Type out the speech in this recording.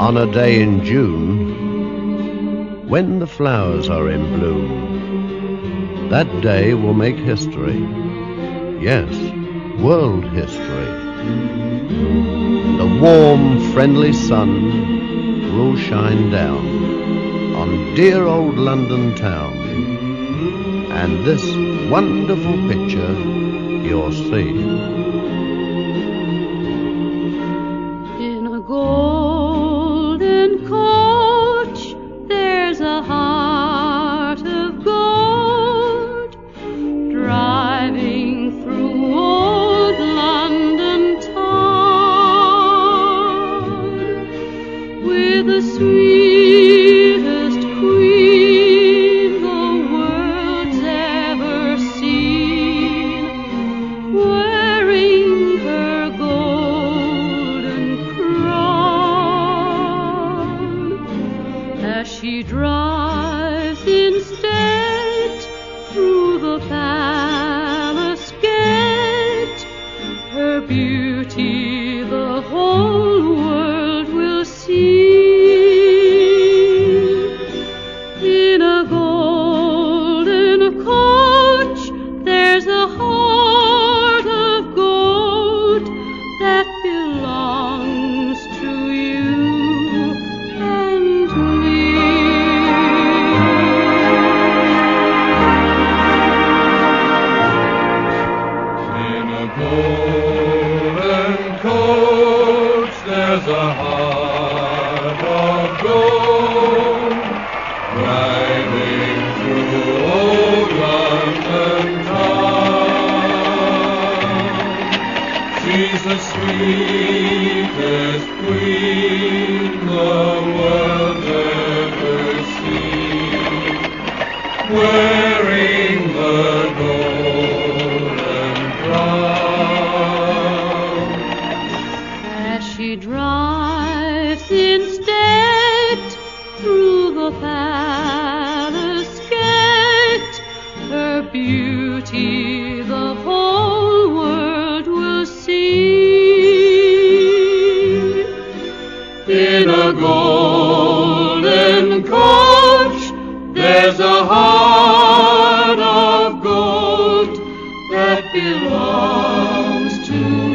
On a day in June, when the flowers are in bloom, that day will make history. Yes, world history. The warm, friendly sun will shine down on dear old London town, and this wonderful picture you'll see. In a golden coach, there's a heart of gold, driving through old London town, with the sweetest queen the world's ever seen, wearing her golden crown, as she drives in state through the palace gate. Her beauty the whole world will see. In a golden coach, there's a heart of gold that belongs to you and me. In a golden coach, there's a heart of gold, driving through old London town. She's the sweetest queen the world's ever seen, wearing the golden crown, As she drives in state through the palace gate, her beauty the whole world will see. In a golden coach, there's a heart of gold that belongs to